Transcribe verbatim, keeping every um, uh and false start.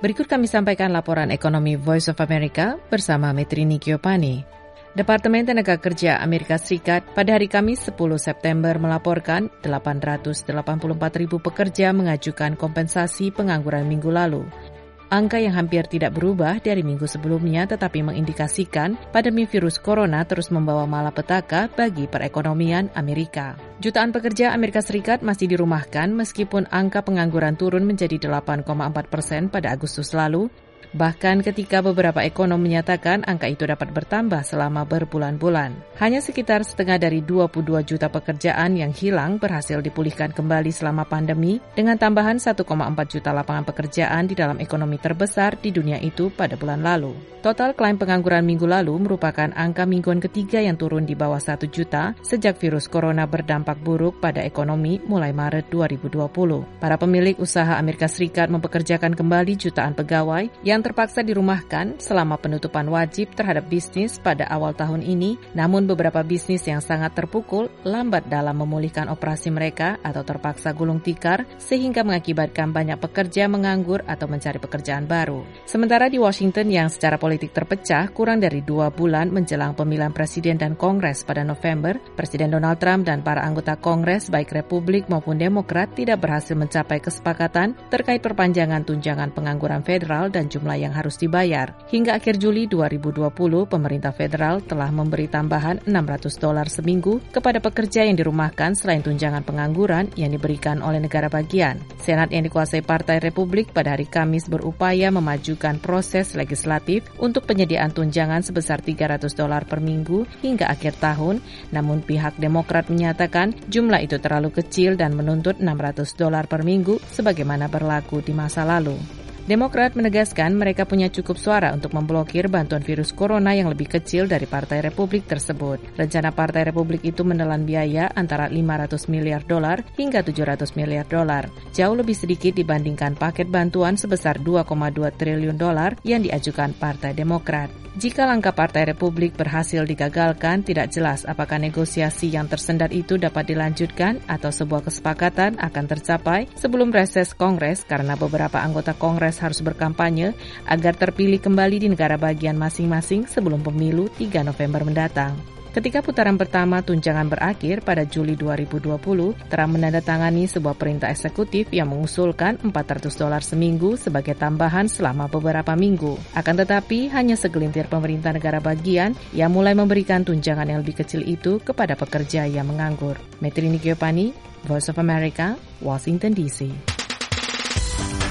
Berikut kami sampaikan laporan ekonomi Voice of America bersama Metrini Giopani. Departemen Tenaga Kerja Amerika Serikat pada hari Kamis sepuluh September melaporkan delapan ratus delapan puluh empat ribu pekerja mengajukan kompensasi pengangguran minggu lalu. Angka yang hampir tidak berubah dari minggu sebelumnya tetapi mengindikasikan pandemi virus corona terus membawa malapetaka bagi perekonomian Amerika. Jutaan pekerja Amerika Serikat masih dirumahkan meskipun angka pengangguran turun menjadi delapan koma empat persen pada Agustus lalu. Bahkan ketika beberapa ekonom menyatakan angka itu dapat bertambah selama berbulan-bulan. Hanya sekitar setengah dari dua puluh dua juta pekerjaan yang hilang berhasil dipulihkan kembali selama pandemi dengan tambahan satu koma empat juta lapangan pekerjaan di dalam ekonomi terbesar di dunia itu pada bulan lalu. Total klaim pengangguran minggu lalu merupakan angka mingguan ketiga yang turun di bawah satu juta sejak virus corona berdampak buruk pada ekonomi mulai Maret dua ribu dua puluh. Para pemilik usaha Amerika Serikat mempekerjakan kembali jutaan pegawai yang terpaksa dirumahkan selama penutupan wajib terhadap bisnis pada awal tahun ini, namun beberapa bisnis yang sangat terpukul lambat dalam memulihkan operasi mereka atau terpaksa gulung tikar sehingga mengakibatkan banyak pekerja menganggur atau mencari pekerjaan baru. Sementara di Washington yang secara politik terpecah kurang dari dua bulan menjelang pemilihan presiden dan Kongres pada November, Presiden Donald Trump dan para anggota Kongres baik Republik maupun Demokrat tidak berhasil mencapai kesepakatan terkait perpanjangan tunjangan pengangguran federal dan jumlah yang harus dibayar. Hingga akhir Juli dua ribu dua puluh, pemerintah federal telah memberi tambahan enam ratus dolar seminggu kepada pekerja yang dirumahkan selain tunjangan pengangguran yang diberikan oleh negara bagian. Senat yang dikuasai Partai Republik pada hari Kamis berupaya memajukan proses legislatif untuk penyediaan tunjangan sebesar tiga ratus dolar per minggu hingga akhir tahun, namun pihak Demokrat menyatakan jumlah itu terlalu kecil dan menuntut enam ratus dolar per minggu sebagaimana berlaku di masa lalu. Demokrat menegaskan mereka punya cukup suara untuk memblokir bantuan virus corona yang lebih kecil dari Partai Republik tersebut. Rencana Partai Republik itu menelan biaya antara lima ratus miliar dolar hingga tujuh ratus miliar dolar, jauh lebih sedikit dibandingkan paket bantuan sebesar dua koma dua triliun dolar yang diajukan Partai Demokrat. Jika langkah Partai Republik berhasil digagalkan, tidak jelas apakah negosiasi yang tersendat itu dapat dilanjutkan atau sebuah kesepakatan akan tercapai sebelum reses Kongres karena beberapa anggota Kongres harus berkampanye agar terpilih kembali di negara bagian masing-masing sebelum pemilu tiga November mendatang. Ketika putaran pertama tunjangan berakhir pada Juli dua ribu dua puluh, Trump menandatangani sebuah perintah eksekutif yang mengusulkan empat ratus dolar seminggu sebagai tambahan selama beberapa minggu. Akan tetapi, hanya segelintir pemerintah negara bagian yang mulai memberikan tunjangan yang lebih kecil itu kepada pekerja yang menganggur. Metrini Giopani, Voice of America, Washington D C.